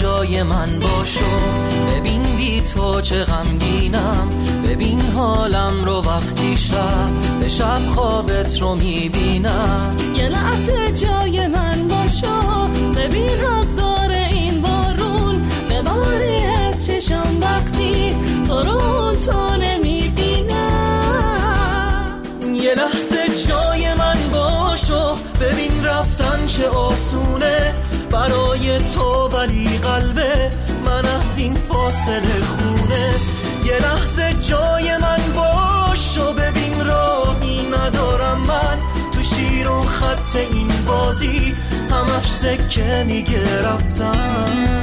جای من باشو، ببین بی تو چه غمگینم، ببین حالم رو وقتی شب به شب خوابت رو میبینم. یه لحظه جای من باشو، ببین حق داره این بارون بباری از چشم وقتی تو رو تو نمیبینم. یه لحظه جای من باشو، ببین رفتن چه آسونه برای تو، ولی قلبه من از این فاصله خونه. یه لحظه جای من باشو، ببین راهی ندارم من تو شیر و خط این بازی، همش سکه میگه رفتم.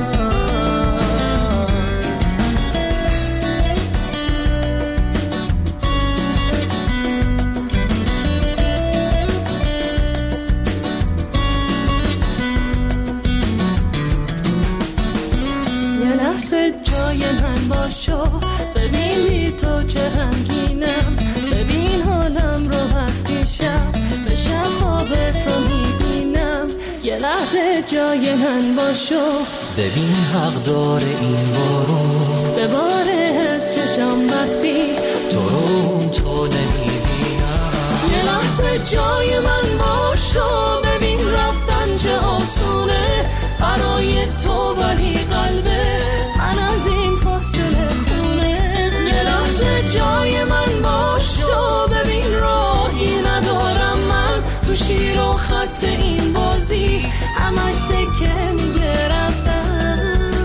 جای من باشو، ببین بی تو چه غمگینم، ببین حالم رو وقتی شب به شب خوابت رو میبینم. یه لحظه جای من باشو، ببین حق داره این بارون بباره از چشم وقتی تو رو تو نمیبینم. یه لحظه جای من باشو، ببین رفتن چه آسونه برای تو، ولی قلبه من از این فاصله خونه. یه لحظه جای من باشو، ببین راهی ندارم من تو شیر و خط این بازی، همش سکه میگه رفتم.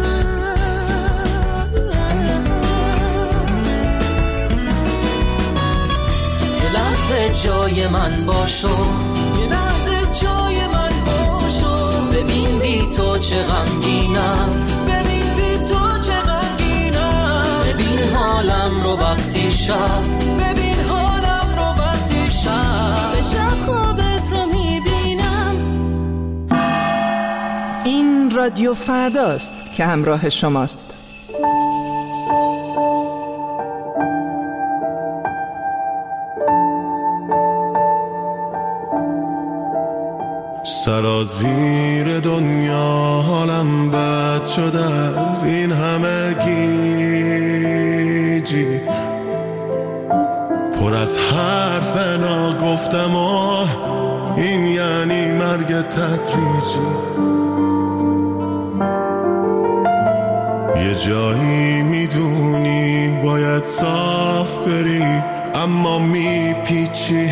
یه لحظه جای من باشو، یه لحظه جای من باشو، ببین بی تو چه غمگینم، ببین بی تو چه غمگینم، ببین حالم رو وقتی شب، ببین حالم رو وقتی شب به شب خوابت رو میبینم. این رادیو فرداست که همراه شماست. سرازیر دنیا حالم بد شده از این همه گیجی، پر از حرف ناگفتم و این یعنی مرگ تدریجی. یه جایی میدونی باید صاف بری اما میپیچی،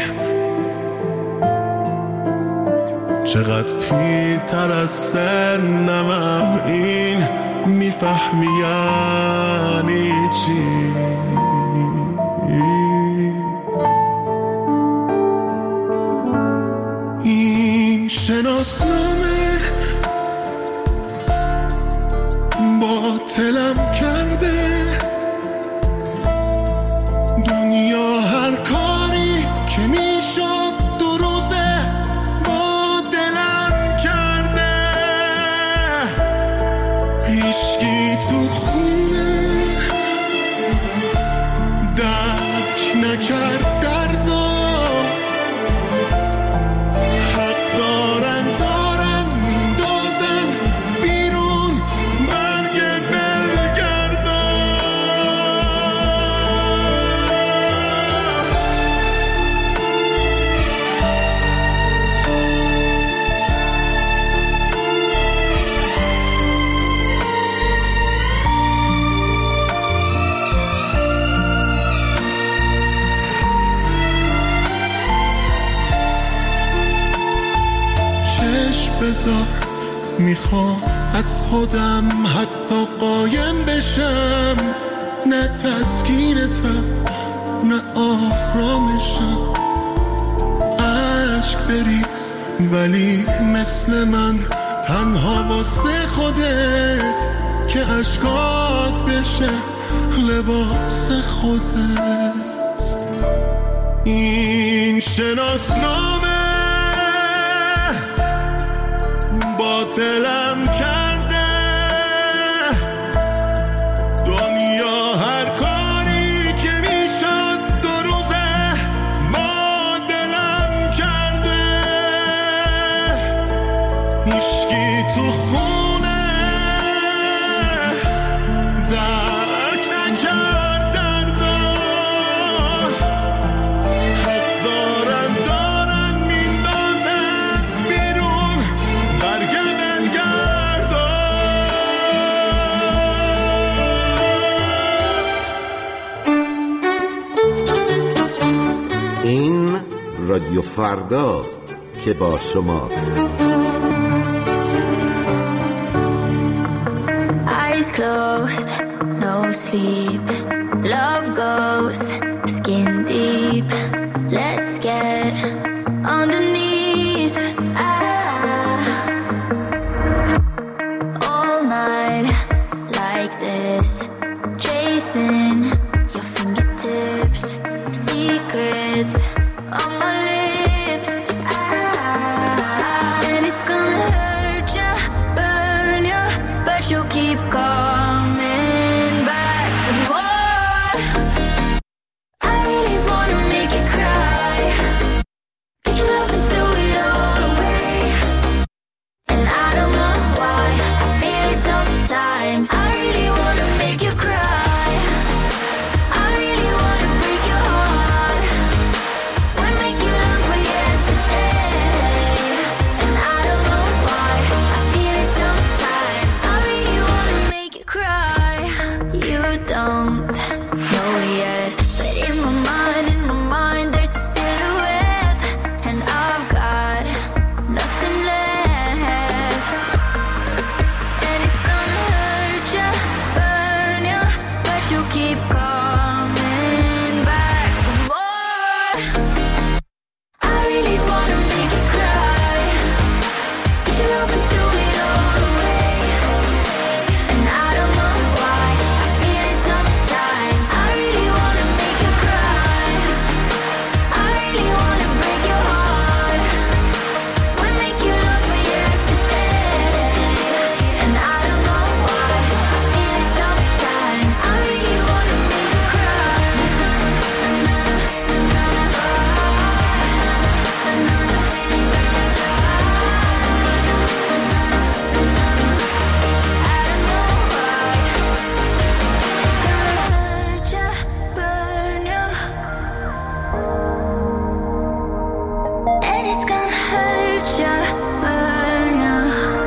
چقدر پیرتر از سنمم این میفهمی یعنی چی. این شناسنامه باطلم کرده، دنیا هر کاری که میشد دو روزه با دلم کرده. هیچکی تو خونه درک نکرد دردو، حق دارن میندازن بیرون برگ بلگردان. بذار میخوام از خودم حتی قایم بشم، نه تسکینتم نه آرامشم. عشق بریز ولی مثل من تنها واسه خودت، که عشقات بشه لباس خودت. این شناسنامه باطلم کرده، دنیا هر کاری که میشد دو روزه با دلم کرده. هیچکی تو خونه رادیو فرداست که با شماست. Eyes closed, no sleep. Love goes skin deep. Let's get underneath. All night like this, chasing your fingertips, secrets on my lips. And it's gonna hurt you, burn you, but you'll keep coming back for more. I really wanna make you cry, get your love and throw it all away. And I don't know why I feel it sometimes. I really wanna make you cry, I really wanna break your heart, wanna make you long for yesterday. And I don't know why I feel it sometimes. I really wanna make you cry. You don't know yet, but in my mind there's a silhouette, and I've got nothing left. And it's gonna hurt you, burn you, but you'll keep coming back for more. I really wanna make you cry, get your love and throw it all away. And I don't know why I feel it sometimes. I really wanna make you cry, I really wanna break your heart, wanna make you long for yesterday. And I don't know why I feel it sometimes. I really wanna make you cry. It's gonna hurt you, burn you, and it's gonna hurt you, burn you.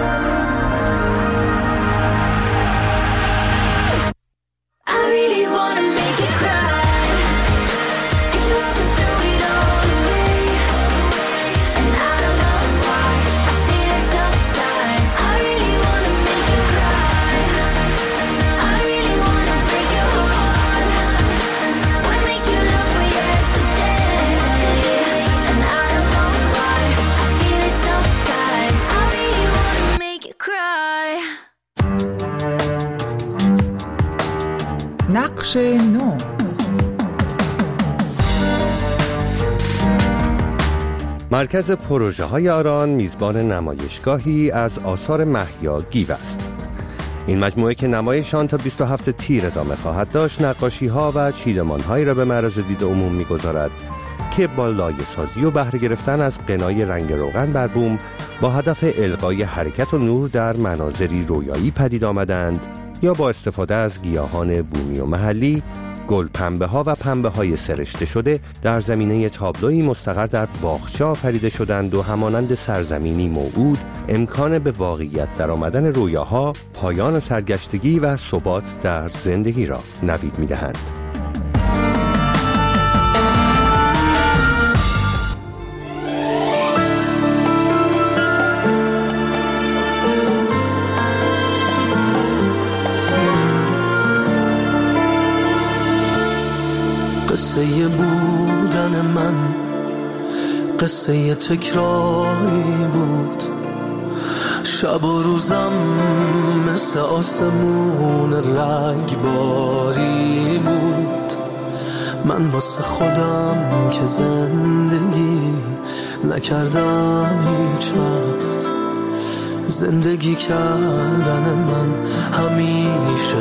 I really wanna make you cry, get your love and throw it all away. And I don't know why I feel it sometimes. I really wanna make you cry, I really wanna break your heart, wanna make you long for yesterday. And I don't know why I feel it sometimes. I really wanna make you cry. نقش نو. مرکز پروژه های آران میزبان نمایشگاهی از آثار مهیا گیو است. این مجموعه که نمایش آن تا 27 تیر ادامه خواهد داشت، نقاشی ها و چیدمان هایی را به معرض دید عموم میگذارد که با لایه سازی و بهره گرفتن از غنای رنگ روغن بر بوم با هدف القای حرکت و نور در مناظری رویایی پدید آمدند یا با استفاده از گیاهان بومی و محلی، گل پنبه ها و پنبه های سرشته شده در زمینه تابلویی مستقر در باغچه آفریده شدند و همانند سرزمینی موعود امکان به واقعیت در آمدن رویاها، پایان سرگشتگی و ثبات در زندگی را نوید می دهند. قصه بودن من قصه تکراری بود، شب و روزم مثل آسمون رگباری بود. من واسه خودم که زندگی نکردم هیچ وقت، زندگی کردن من همیشه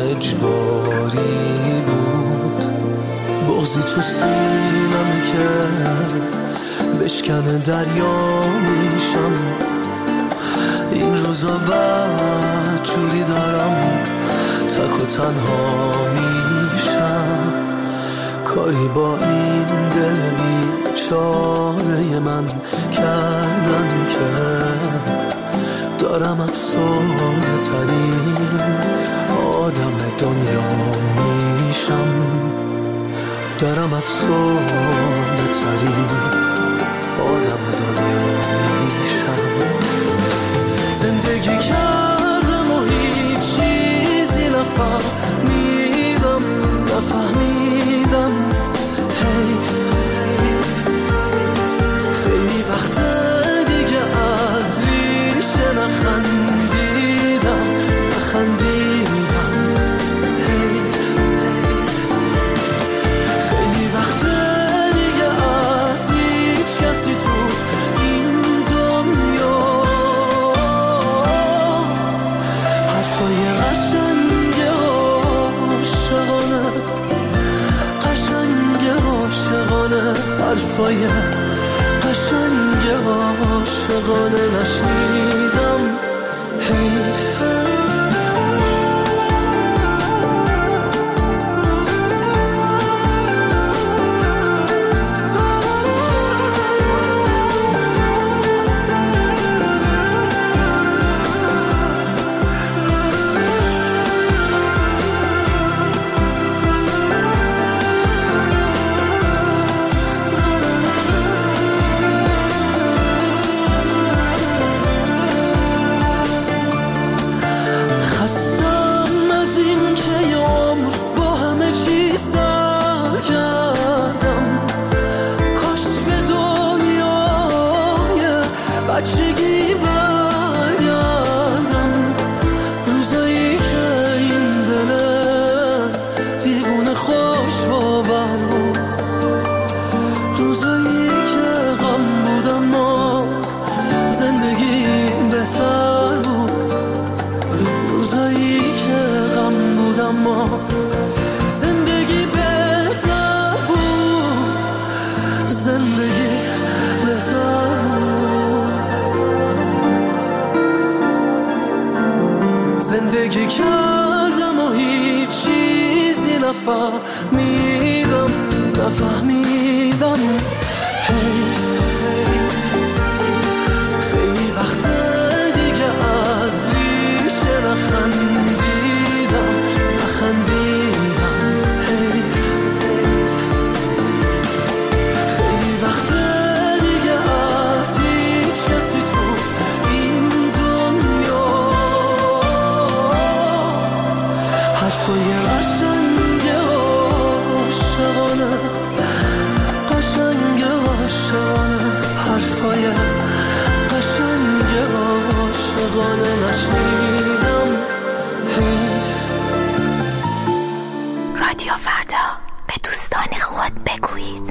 اجباری بود. بغضی تو سینم که بشکنه دریا میشم، این روزا بعد جوری دارم تک و تنها میشم. کاری با این دل بیچاره من کردن که دارم افسرده ترین آدم دنیا میشم، دارم افسرده ترین آدم دنیا میشم. زندگی کردم و هیچ چیزی نفهمیدم خیلی وقت دیگه از ریشه نخندیدم خیلی وقت دیگه از هیچ کسی تو این دنیا حرفای قشنگ عاشقانه حرفای قشنگ عاشقانه نشنیدم. حیفه بچگی برگردم، روزایی که این دل دیوونه خوش باور بود، روزایی که غم بودم ما زندگی بهتر بود، روزایی که غم بودم ما زندگی بهتر بود، زندگی بهتر زندگی کردم و هیچ چیزی نفهمیدم خیلی وقت دیگه از ریشه نخندیدم خیلی وقت دیگه از هیچ کسی تو این دنیا حرفای قشنگ عاشقانه حرفای قشنگ عاشقانه نشنیدم. رادیو فردا، به دوستان خود بگویید.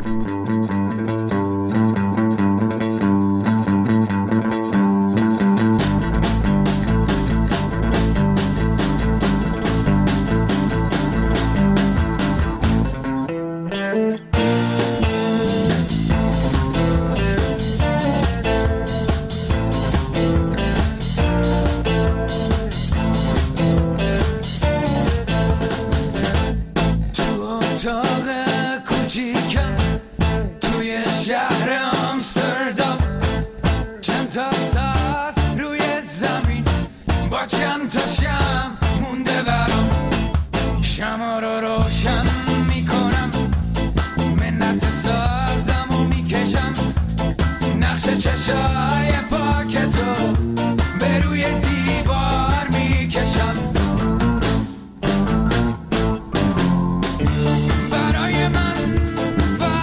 برای من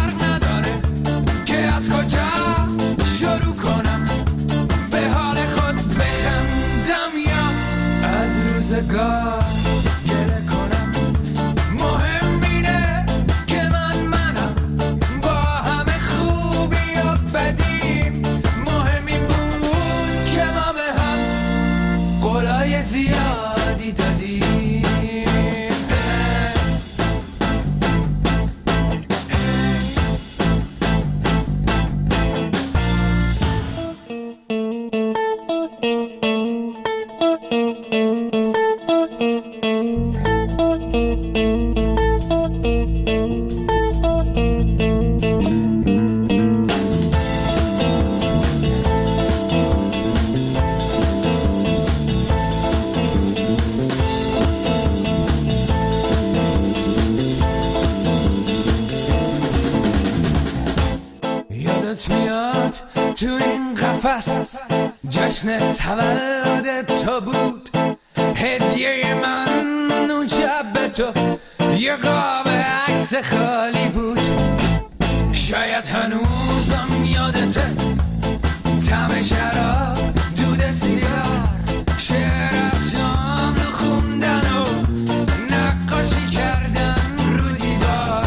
تو این قفس جشن تولد تو بود، هدیه من اون شب به تو یه قاب عکس خالی بود. شاید هنوزم یادته طعم شراب، دود سیگار، شعر از شام خوندن و نقاشی کردن رو دیوار.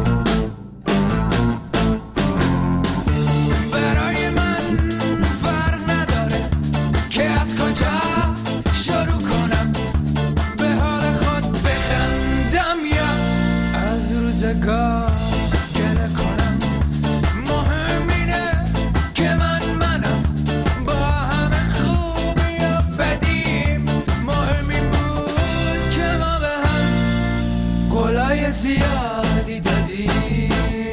برای من فرق نداره که از کجا شروع کنم، به حال خود بخندم یا از روزگار گله کنم. مهم اینه که منم با همه خوبی و بدیم. مهم این بود که ما به هم قولای زیادی دادیم.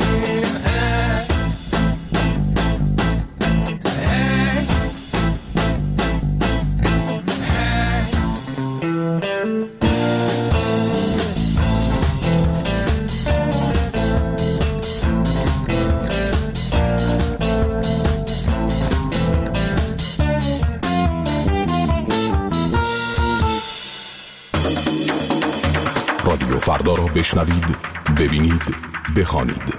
رادیو فردا را بشنوید، ببینید، بخوانید.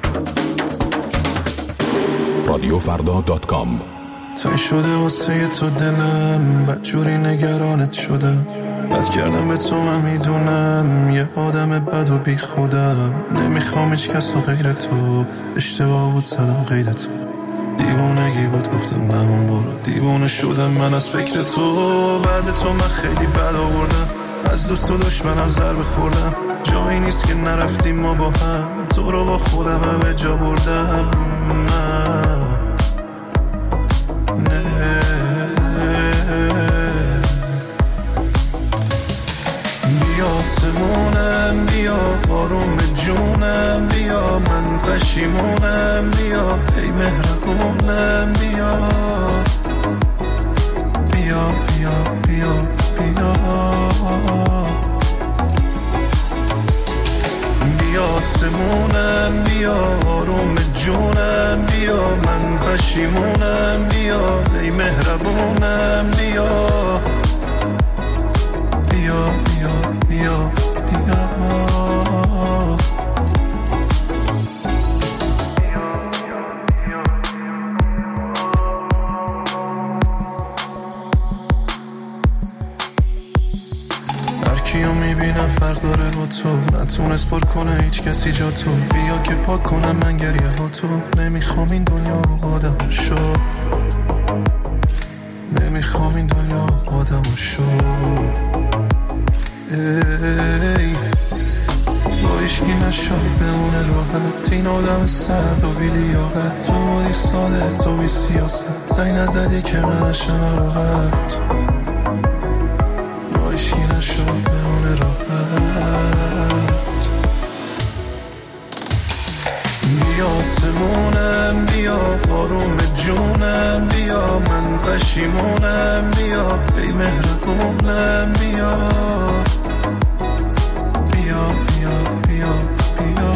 رادیوفردا.com. تای شده واسه تو دلم، بدجوری نگرانت شدم، بد کردم به تو من میدونم، یه آدم بد و بی خودم. نمیخوام هیچ کس و غیر تو، اشتباه بود زدم قید تو، دیوانگی بود گفتم نمون برو. دیوانه شدم من از فکر تو، بعد تو من خیلی بد آوردم، از دوست و دشمنم ضربه خوردم. جایی نیست که نرفتیم ما با هم، تو رو با خودم همه جا بردم. نه بیا آسمونم، بیا آروم جونم، بیا من پشیمونم، بیا ای مهربونم، بیا بیا بیا بیا بیا بیا آسمونم، بیا آروم جونم، بیا من پشیمونم، بیا ای مهربونم، بیا بیا بیا بیا بیا. کیو میبینم فرق داره با تو، نتونست پر کنه هیچ کسی جا تو. بیا که پاک کنم من گریه ها تو، نمیخوام این دنیا آدم شو، نمیخوام این دنیا آدم شو. ای با ایشکی نشو بمونه راحت، این آدم سرد و بی لیاقت. تو بودی ساده، تو بی سیاست، زنگ نزدی که من نشه ناراحت. با ایشکی نشو بمونه راحت. بیا آسمونم، بیا آروم جونم، بیا من پشیمونم، بیا ای مهربونم، بیا بیا بیا بیا بیا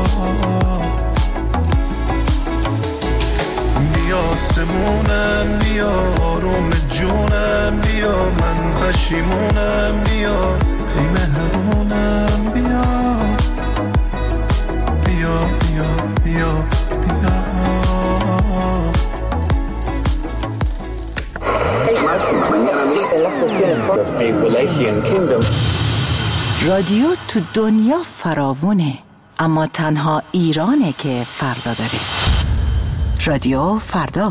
بیا آسمونم، بیا آروم جونم، بیا من پشیمونم، بیا ای مهربونم، بیا بیا بیا بیا بیا. رادیو تو دنیا فراوونه، اما تنها ایرانه که فردا داره. رادیو فردا.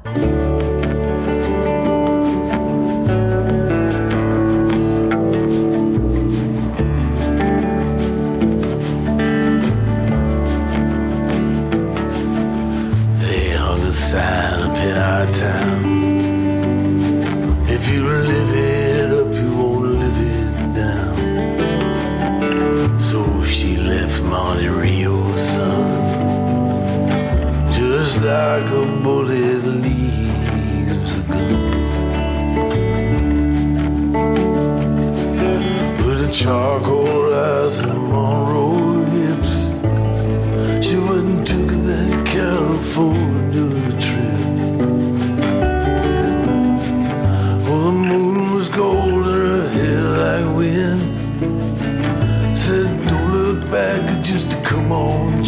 Like a bullet leaves a gun, with a charcoal eyes and Monroe hips. She wouldn't took that California trip.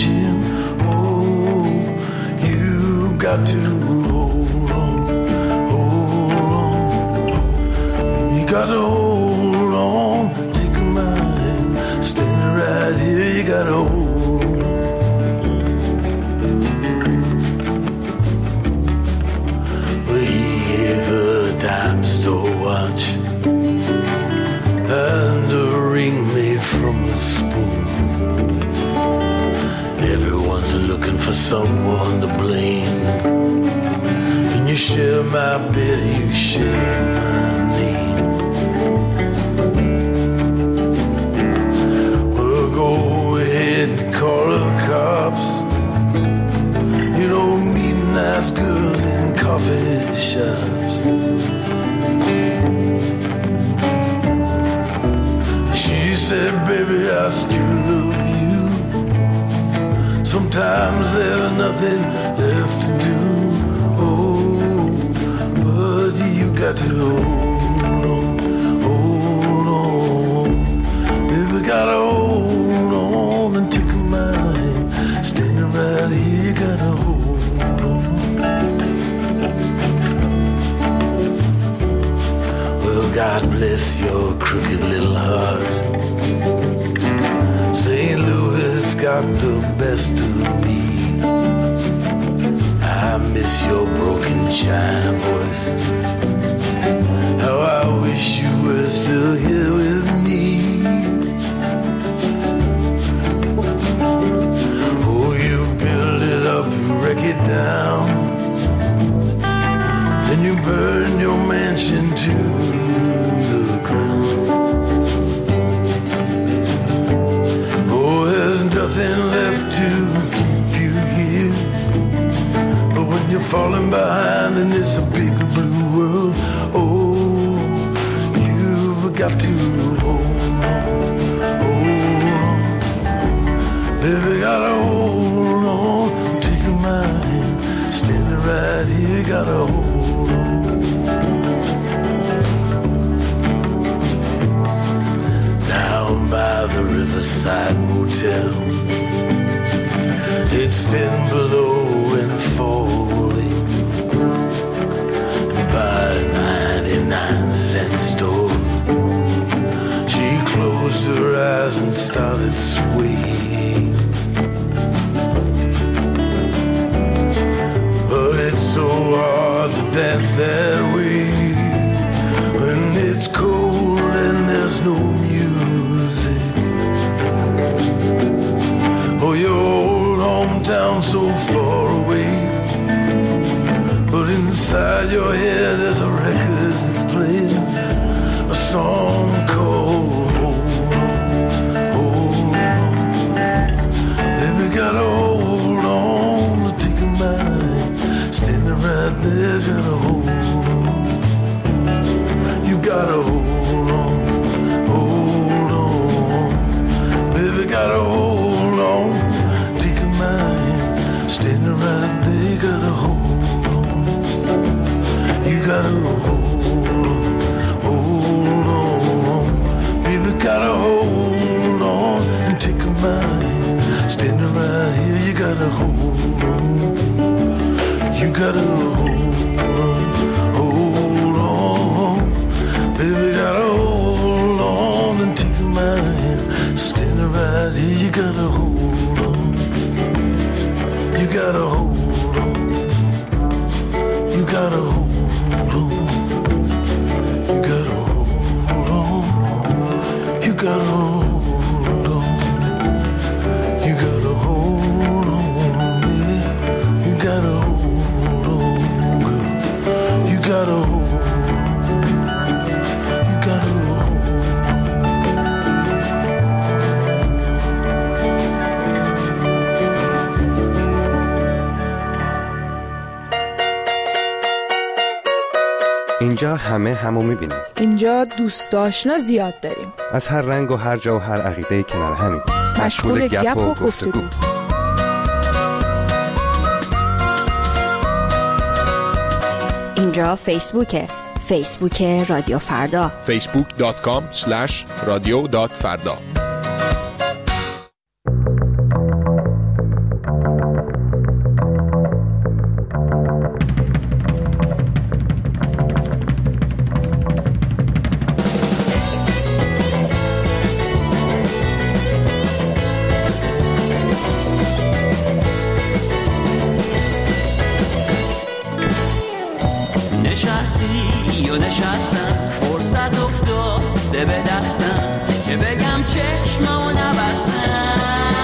Jim. Oh, you got to hold on, you got to hold on. Take my hand, standing right here. You got to hold on. We gave a dime store watch and a ring made from a spoon. Everyone's looking for someone to blame. When you share my bed, you share my name. Well, go ahead and call the cops. You don't meet nice girls in coffee shops. She said, baby, I still love you. Sometimes there's nothing left to do. Oh, but you got to hold on. Baby, gotta hold on and take my hand. Standing right here, you gotta hold on. Well, God bless your crooked little heart. St. Louis got the best of me. I miss your broken China voice. How I wish you were still here with me. Oh, you build it up, you wreck it down, then you burn your mansion to the ground. Nothing left to keep you here. But when you're falling behind and it's a big blue world, oh, you've got to hold on. Baby, gotta hold on. Take my hand, standing right here, gotta hold on. Down by the Riverside Motel, it's thin below and falling by a 99-cent store. She closed her eyes and started swaying. But it's so hard to dance that way when it's cold and there's no music. Oh, your old hometown so far away, but inside your head there's a record that's playing a song called Hold On, Hold On. Baby, gotta hold on to take a mind. Standing right there, gotta hold on. You gotta hold on, hold on. Baby, gotta hold on. Take a mind. Standing right there, you gotta hold on. You gotta hold on. Baby, gotta hold on and take a mind. Standing right here, you gotta hold on. You gotta hold on. Baby, gotta hold on and take my hand. Standing right here, you gotta hold on. You gotta hold on. You gotta hold on. You gotta hold on. You gotta hold on. You gotta hold on, baby. You gotta hold on, girl. You gotta hold on. اینجا همه همو میبینیم. اینجا دوست آشنا زیاد داریم. از هر رنگ و هر جا و هر عقیده کنار همیم. مشغول گپ و گفتگو. اینجا فیسبوک رادیو فردا. facebook.com/radio.farda. یا نشستم فرصت افتاده به دستم که بگم چشممو نبستم.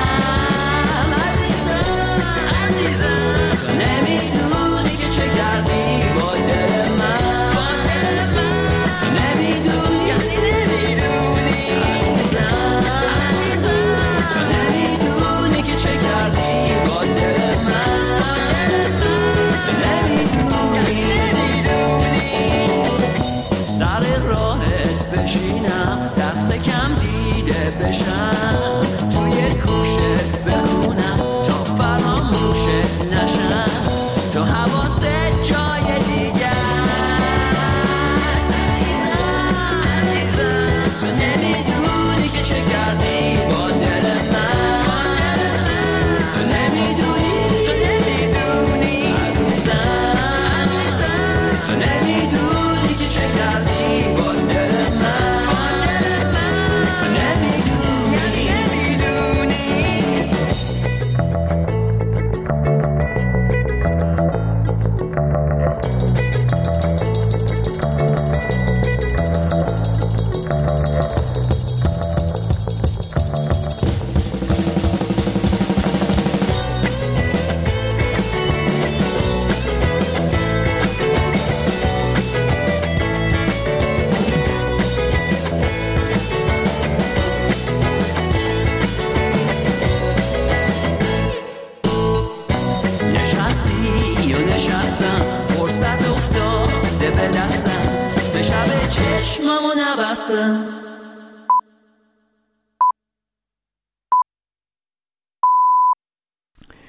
عزیزم تو نمیدونی که چه کردی با دل من، تو نمیدونی یعنی نمیدونی. عزیزم تو نمیدونی که چه کردی با دل من، تو نمیدونی یعنی نمیدونی. سر راهت بشینم دست کم دیده بشم، توی کوشت بخونم تا فراموشت نشم، تو حواست جای دیگه است. عزیزم تو نمیدونی که چه کردی با دل من، تو نمیدونی تو نمیدونی. عزیزم تو نمیدونی که چه کردی با دل من، تو نمیدونی نمیدونی. نشستی یا نشستم فرصت افتاده به دستم، سه شب چشممو نبستم.